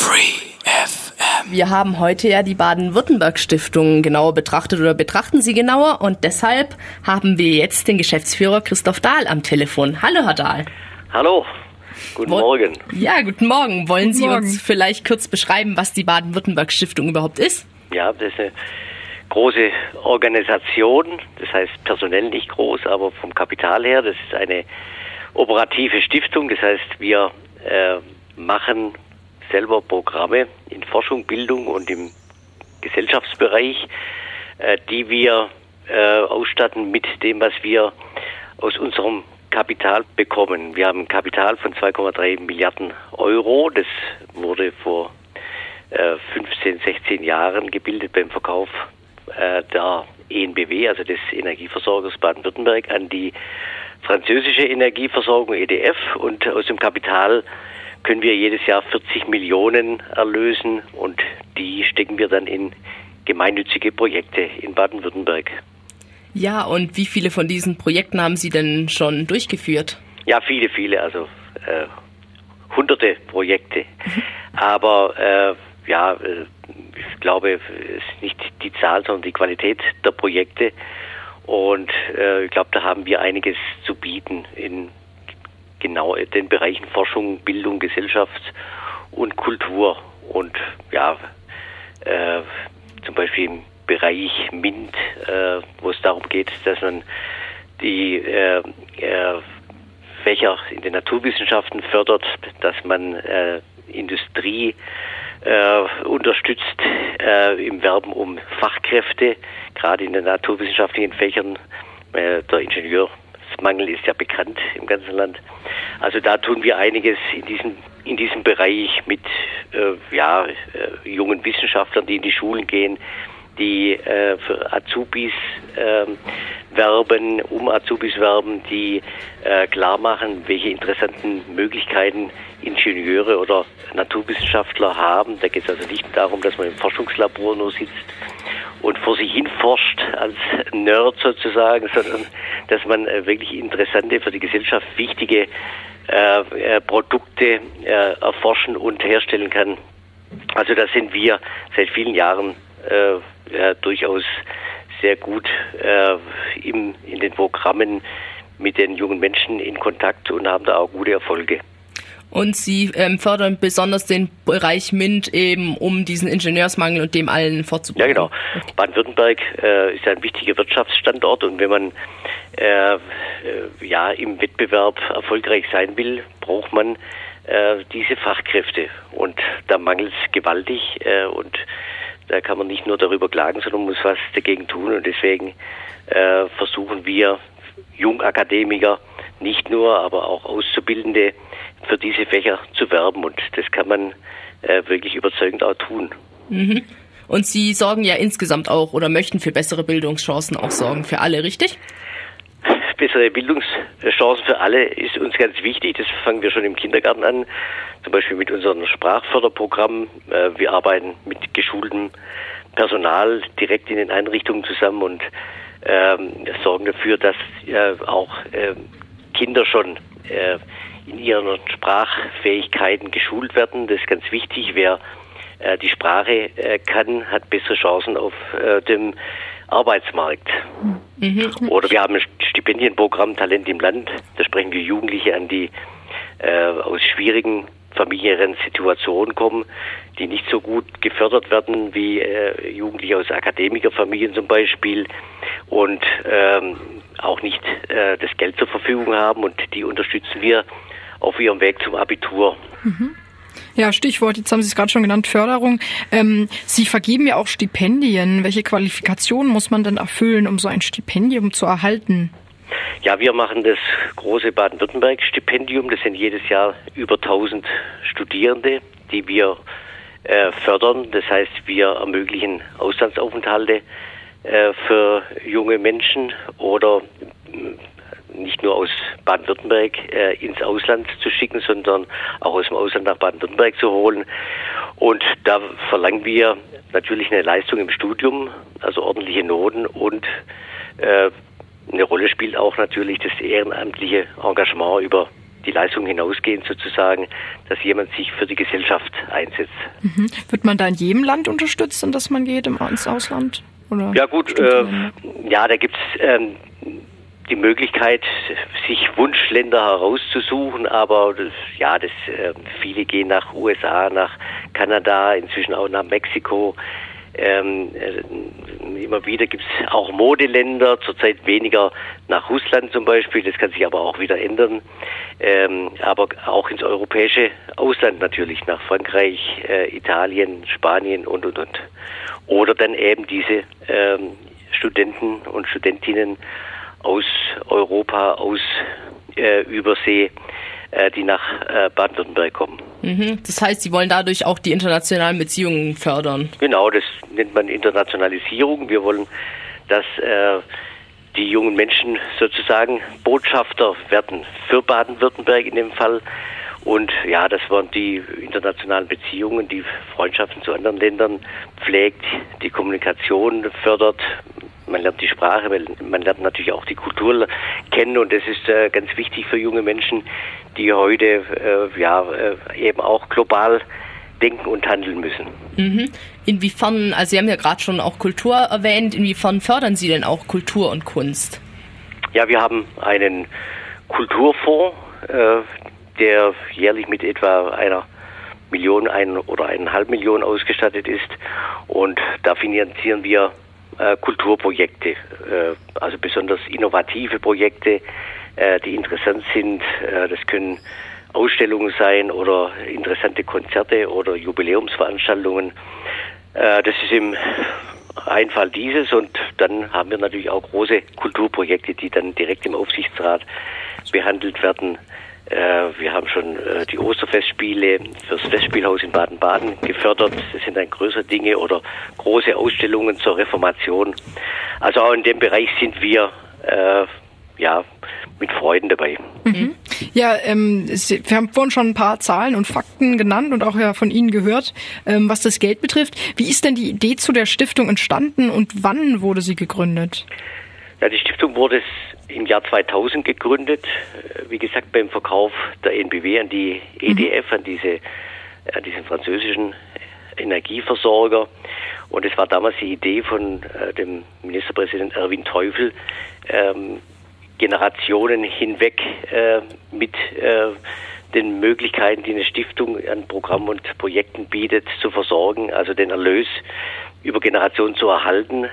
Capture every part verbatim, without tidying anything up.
Free F M. Wir haben heute ja die Baden-Württemberg-Stiftung genauer betrachtet oder betrachten sie genauer und deshalb haben wir jetzt den Geschäftsführer Christoph Dahl am Telefon. Hallo, Herr Dahl. Hallo, guten Woll- Morgen. Ja, guten Morgen. Wollen Guten Sie Morgen. uns vielleicht kurz beschreiben, was die Baden-Württemberg-Stiftung überhaupt ist? Ja, das ist eine große Organisation, das heißt personell nicht groß, aber vom Kapital her, das ist eine operative Stiftung, das heißt wir äh, machen selber Programme in Forschung, Bildung und im Gesellschaftsbereich, äh, die wir äh, ausstatten mit dem, was wir aus unserem Kapital bekommen. Wir haben ein Kapital von zwei Komma drei Milliarden Euro. Das wurde vor äh, fünfzehn, sechzehn Jahren gebildet beim Verkauf äh, der E N B W, also des Energieversorgers Baden-Württemberg, an die französische Energieversorgung E D F. Und aus dem Kapital können wir jedes Jahr vierzig Millionen erlösen und die stecken wir dann in gemeinnützige Projekte in Baden-Württemberg. Ja, und wie viele von diesen Projekten haben Sie denn schon durchgeführt? Ja, viele, viele, also äh, hunderte Projekte. Aber äh, ja, äh, ich glaube, es ist nicht die Zahl, sondern die Qualität der Projekte. Und äh, ich glaube, da haben wir einiges zu bieten in genau den Bereichen Forschung, Bildung, Gesellschaft und Kultur. Und ja, äh, zum Beispiel im Bereich MINT, äh, wo es darum geht, dass man die äh, äh, Fächer in den Naturwissenschaften fördert, dass man äh, Industrie äh, unterstützt äh, im Werben um Fachkräfte, gerade in den naturwissenschaftlichen Fächern. Äh, der Ingenieursmangel ist ja bekannt im ganzen Land. Also da tun wir einiges in diesem in diesem Bereich mit äh, ja äh, jungen Wissenschaftlern, die in die Schulen gehen, die äh, für Azubis äh, werben, um Azubis werben, die äh, klar machen, welche interessanten Möglichkeiten Ingenieure oder Naturwissenschaftler haben. Da geht es also nicht darum, dass man im Forschungslabor nur sitzt und vor sich hin forscht als Nerd sozusagen, sondern dass man äh, wirklich interessante, für die Gesellschaft wichtige äh, äh, Produkte äh, erforschen und herstellen kann. Also da sind wir seit vielen Jahren äh, ja, durchaus sehr gut äh, im, in den Programmen mit den jungen Menschen in Kontakt und haben da auch gute Erfolge. Und Sie ähm, fördern besonders den Bereich MINT eben, um diesen Ingenieursmangel und dem allen vorzubeugen. Ja, genau. Baden-Württemberg äh, ist ein wichtiger Wirtschaftsstandort und wenn man äh, äh, ja im Wettbewerb erfolgreich sein will, braucht man äh, diese Fachkräfte und da mangelt es gewaltig äh, und da kann man nicht nur darüber klagen, sondern muss was dagegen tun und deswegen äh, versuchen wir Jungakademiker, nicht nur, aber auch Auszubildende für diese Fächer zu werben und das kann man äh, wirklich überzeugend auch tun. Mhm. Und Sie sorgen ja insgesamt auch oder möchten für bessere Bildungschancen auch sorgen, für alle, richtig? Bessere Bildungschancen für alle ist uns ganz wichtig. Das fangen wir schon im Kindergarten an, zum Beispiel mit unserem Sprachförderprogramm. Wir arbeiten mit geschultem Personal direkt in den Einrichtungen zusammen und ähm, sorgen dafür, dass äh, auch äh, Kinder schon äh, in ihren Sprachfähigkeiten geschult werden. Das ist ganz wichtig. Wer äh, die Sprache äh, kann, hat bessere Chancen auf äh, dem Arbeitsmarkt. Mhm. Oder wir haben ein Stipendienprogramm Talent im Land. Da sprechen wir Jugendliche an, die äh, aus schwierigen familiären Situationen kommen, die nicht so gut gefördert werden wie äh, Jugendliche aus Akademikerfamilien zum Beispiel und ähm, auch nicht äh, das Geld zur Verfügung haben und die unterstützen wir auf ihrem Weg zum Abitur. Mhm. Ja, Stichwort, jetzt haben Sie es gerade schon genannt, Förderung. Ähm, Sie vergeben ja auch Stipendien. Welche Qualifikationen muss man denn erfüllen, um so ein Stipendium zu erhalten? Ja, wir machen das große Baden-Württemberg-Stipendium. Das sind jedes Jahr über tausend Studierende, die wir äh, fördern. Das heißt, wir ermöglichen Auslandsaufenthalte äh, für junge Menschen oder äh, nicht nur aus Baden-Württemberg äh, ins Ausland zu schicken, sondern auch aus dem Ausland nach Baden-Württemberg zu holen. Und da verlangen wir natürlich eine Leistung im Studium, also ordentliche Noten und äh, eine Rolle spielt auch natürlich das ehrenamtliche Engagement über die Leistung hinausgehend sozusagen, dass jemand sich für die Gesellschaft einsetzt. Mhm. Wird man da in jedem Land unterstützt, in das man geht, im, ins Ausland? Oder ja gut, äh, ja, da gibt's ähm, die Möglichkeit, sich Wunschländer herauszusuchen, aber das, ja, das äh, viele gehen nach U S A, nach Kanada, inzwischen auch nach Mexiko. Ähm, äh, immer wieder gibt's auch Modeländer, zurzeit weniger nach Russland zum Beispiel, das kann sich aber auch wieder ändern. Ähm, aber auch ins europäische Ausland natürlich, nach Frankreich, äh, Italien, Spanien und und und. Oder dann eben diese ähm, Studenten und Studentinnen aus Europa, aus äh, Übersee, äh, die nach äh, Baden-Württemberg kommen. Mhm. Das heißt, Sie wollen dadurch auch die internationalen Beziehungen fördern? Genau, das nennt man Internationalisierung. Wir wollen, dass äh, die jungen Menschen sozusagen Botschafter werden für Baden-Württemberg in dem Fall. Und ja, dass man die internationalen Beziehungen, die Freundschaften zu anderen Ländern pflegt, die Kommunikation fördert. Man lernt die Sprache, man lernt natürlich auch die Kultur kennen und das ist äh, ganz wichtig für junge Menschen, die heute äh, ja äh, eben auch global denken und handeln müssen. Mhm. Inwiefern, also Sie haben ja gerade schon auch Kultur erwähnt, inwiefern fördern Sie denn auch Kultur und Kunst? Ja, wir haben einen Kulturfonds, äh, der jährlich mit etwa einer Million ein oder eineinhalb Millionen ausgestattet ist und da finanzieren wir äh, Kulturprojekte, äh, also besonders innovative Projekte, äh, die interessant sind. Äh, das können Ausstellungen sein oder interessante Konzerte oder Jubiläumsveranstaltungen. Äh, das ist im ein Fall dieses und dann haben wir natürlich auch große Kulturprojekte, die dann direkt im Aufsichtsrat behandelt werden. Wir haben schon die Osterfestspiele fürs Festspielhaus in Baden-Baden gefördert. Das sind dann größere Dinge oder große Ausstellungen zur Reformation. Also auch in dem Bereich sind wir äh, ja mit Freuden dabei. Mhm. Ja, ähm, Sie, wir haben vorhin schon ein paar Zahlen und Fakten genannt und auch ja von Ihnen gehört, ähm, was das Geld betrifft. Wie ist denn die Idee zu der Stiftung entstanden und wann wurde sie gegründet? Ja, die Stiftung wurde im Jahr zweitausend gegründet, wie gesagt beim Verkauf der N B W an die E D F, an diese, an diesen französischen Energieversorger. Und es war damals die Idee von äh, dem Ministerpräsident Erwin Teufel, ähm, Generationen hinweg äh, mit äh, den Möglichkeiten, die eine Stiftung an Programmen und Projekten bietet, zu versorgen, also den Erlös über Generationen zu erhalten.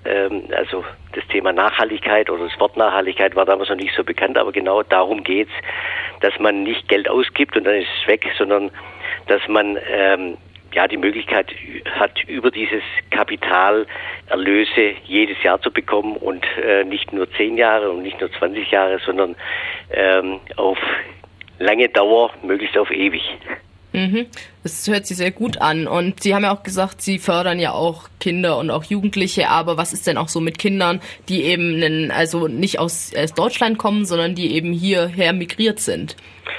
Also das Thema Nachhaltigkeit oder das Wort Nachhaltigkeit war damals noch nicht so bekannt, aber genau darum geht's, dass man nicht Geld ausgibt und dann ist es weg, sondern dass man ähm, ja die Möglichkeit hat, über dieses Kapital Erlöse jedes Jahr zu bekommen und äh, nicht nur zehn Jahre und nicht nur zwanzig Jahre, sondern ähm, auf lange Dauer, möglichst auf ewig. Mhm. Das hört sich sehr gut an. Und Sie haben ja auch gesagt, Sie fördern ja auch Kinder und auch Jugendliche. Aber was ist denn auch so mit Kindern, die eben einen, also nicht aus, aus Deutschland kommen, sondern die eben hierher migriert sind?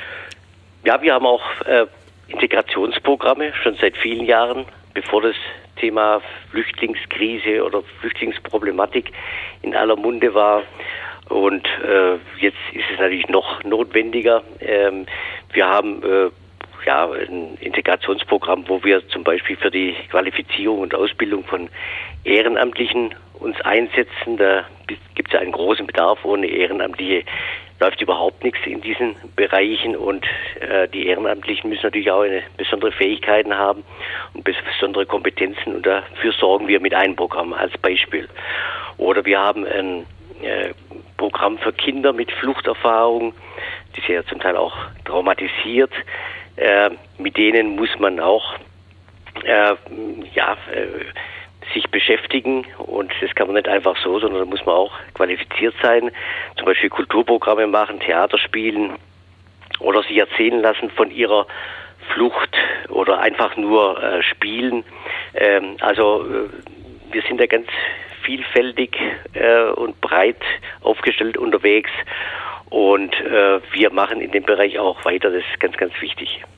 Ja, wir haben auch äh, Integrationsprogramme schon seit vielen Jahren, bevor das Thema Flüchtlingskrise oder Flüchtlingsproblematik in aller Munde war. Und äh, jetzt ist es natürlich noch notwendiger. Ähm, wir haben äh, ja, ein Integrationsprogramm, wo wir zum Beispiel für die Qualifizierung und Ausbildung von Ehrenamtlichen uns einsetzen. Da gibt es ja einen großen Bedarf. Ohne Ehrenamtliche läuft überhaupt nichts in diesen Bereichen und äh, die Ehrenamtlichen müssen natürlich auch eine besondere Fähigkeiten haben und besondere Kompetenzen und dafür sorgen wir mit einem Programm als Beispiel. Oder wir haben ein äh, Programm für Kinder mit Fluchterfahrung, die sind ja zum Teil auch traumatisiert. Äh, mit denen muss man auch äh, ja, äh, sich beschäftigen und das kann man nicht einfach so, sondern da muss man auch qualifiziert sein, zum Beispiel Kulturprogramme machen, Theater spielen oder sich erzählen lassen von ihrer Flucht oder einfach nur äh, spielen. Ähm, also äh, wir sind da ganz vielfältig äh, und breit aufgestellt unterwegs. Und äh, wir machen in dem Bereich auch weiter, das ist ganz, ganz wichtig.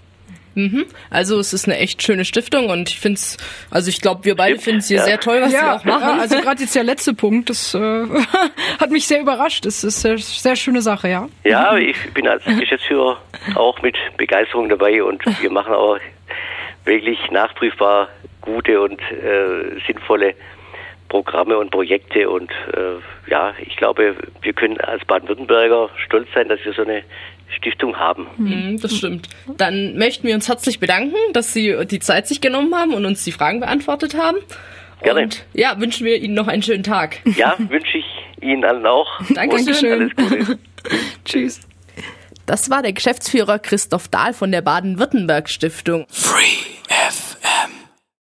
Mhm. Also es ist eine echt schöne Stiftung und ich finde es, also ich glaube, wir beide finden es hier ja. sehr toll, was Ja, sie auch machen. ja, also gerade jetzt der letzte Punkt, das äh, hat mich sehr überrascht. Das ist eine sehr schöne Sache, ja. Ja, ich bin als Geschäftsführer auch mit Begeisterung dabei und wir machen auch wirklich nachprüfbar gute und äh, sinnvolle Programme und Projekte und äh, ja, ich glaube, wir können als Baden-Württemberger stolz sein, dass wir so eine Stiftung haben. Mhm, das stimmt. Dann möchten wir uns herzlich bedanken, dass Sie die Zeit sich genommen haben und uns die Fragen beantwortet haben. Gerne. Und ja, wünschen wir Ihnen noch einen schönen Tag. Ja, wünsche ich Ihnen allen auch. Dankeschön. Und alles Gute. Tschüss. Das war der Geschäftsführer Christoph Dahl von der Baden-Württemberg Stiftung. Free.